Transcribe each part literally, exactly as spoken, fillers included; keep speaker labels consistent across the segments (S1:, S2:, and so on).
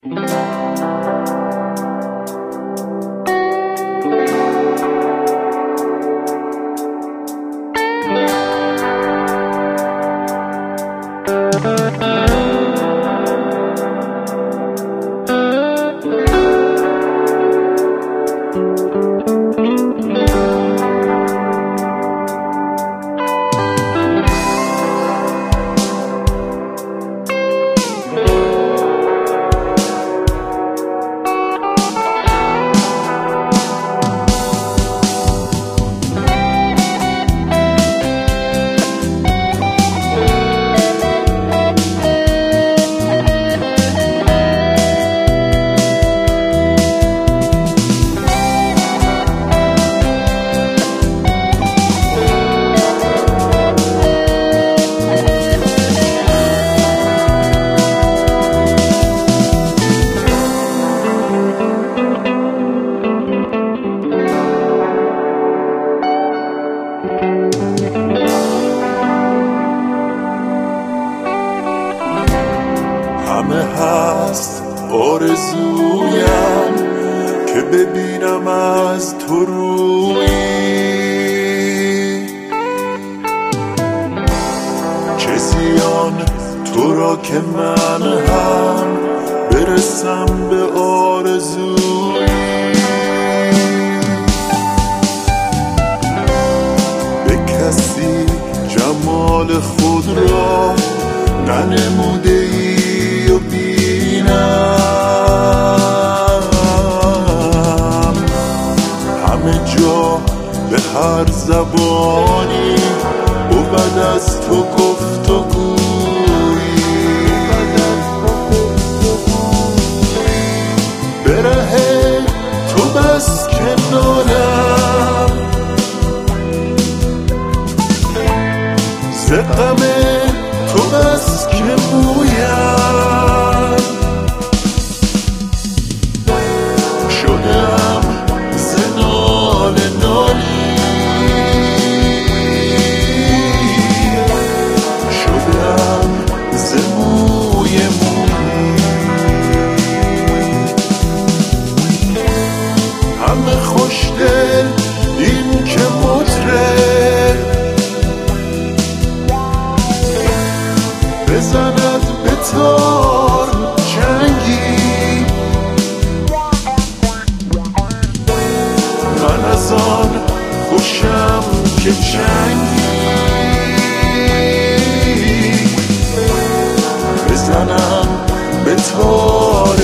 S1: همه هست آرزویم که ببینم از تو روی کسی آن تو را که من هم برسم به آرزوی به کسی جمال خود را ننموده ای و بینم همه جا به هر زبانی بود از تو گفت و گویی به ره تو بس کنارم ز غم تو بس که مویم شدم ز ناله نالی شدم ز موی موی همه خوشدل این که مطرب بزند به تار چنگی من از آن خوشم که چنگی بزنم به تار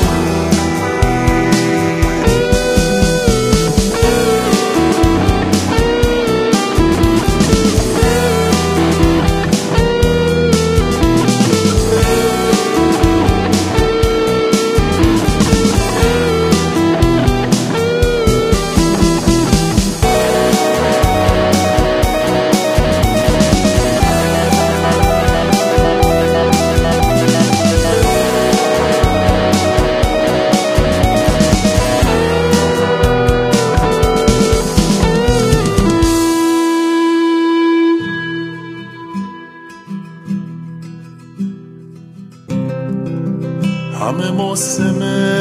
S1: همه موسم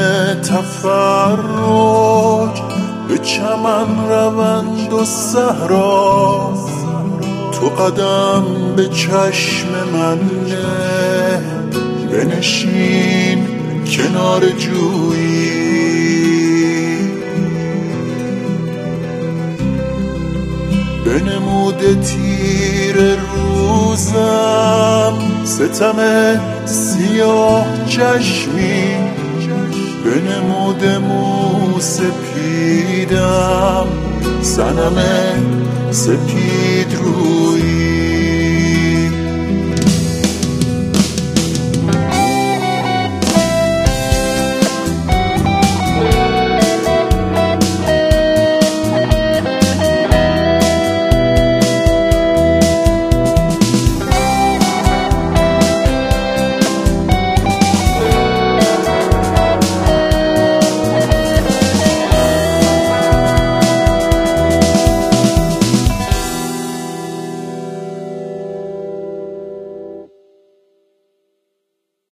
S1: تفرج به چمن روند و صحرا تو قدم به چشم من نه بنشین کنار جویی بنموده تیر روزم ستم سیاه چشمی بنموده مو سپیدم صنم سپید رویی